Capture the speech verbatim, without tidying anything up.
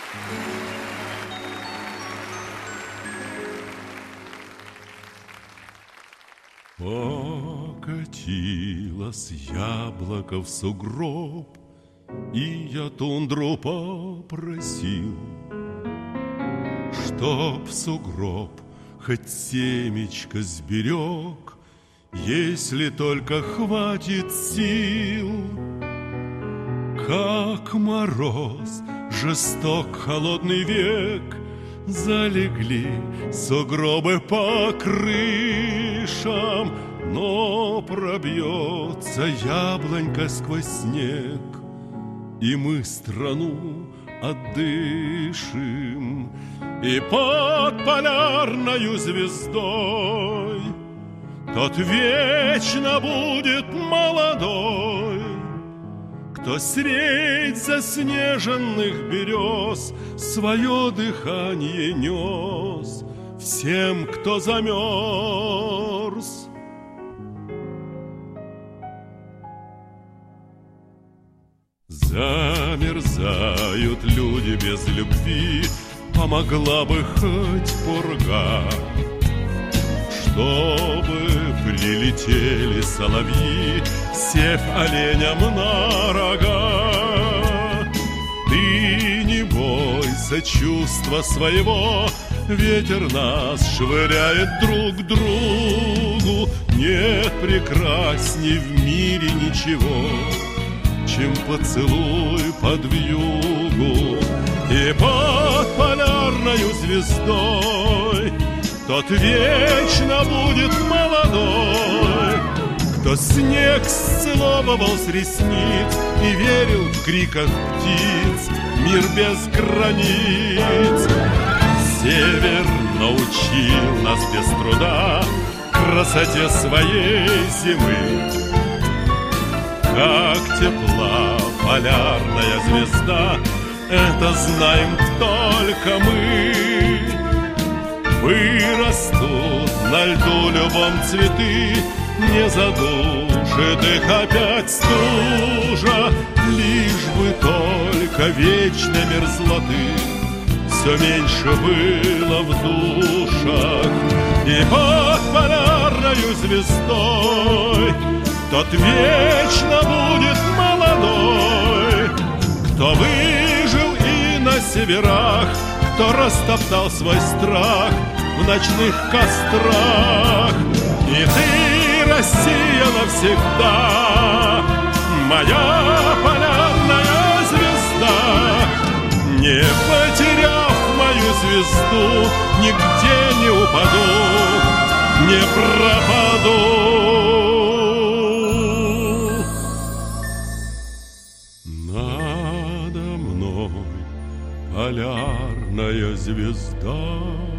Покатилось яблоко в сугроб, и я тундру попросил, чтоб в сугроб хоть семечко сберег, если только хватит сил. Как мороз, жесток холодный век, залегли сугробы по крышам, но пробьется яблонька сквозь снег, и мы страну отдышим. И под полярною звездой тот вечно будет молодой, кто средь заснеженных берез свое дыхание нес всем, кто замерз. Замерзают люди без любви, помогла бы хоть пурга, чтобы прилетели соловьи, сев оленям на рога. Ты не бойся чувства своего, ветер нас швыряет друг к другу. Нет прекрасней в мире ничего, чем поцелуй под вьюгу. И под полярною звездой тот вечно будет молодой, кто снег сцеловывал с ресниц и верил в криках птиц мир без границ. Север научил нас без труда красоте своей зимы. Как тепла полярная звезда, это знаем только мы. Вырастут на льду любом цветы, не задушит их опять стужа. Лишь бы только вечной мерзлоты все меньше было в душах. И под полярною звездой тот вечно будет молодой, кто выжил и на северах, кто растоптал свой страх в ночных кострах. И ты, Россия, навсегда моя полярная звезда. Не потеряв мою звезду, нигде не упаду, не пропаду. Надо мной полярная звезда.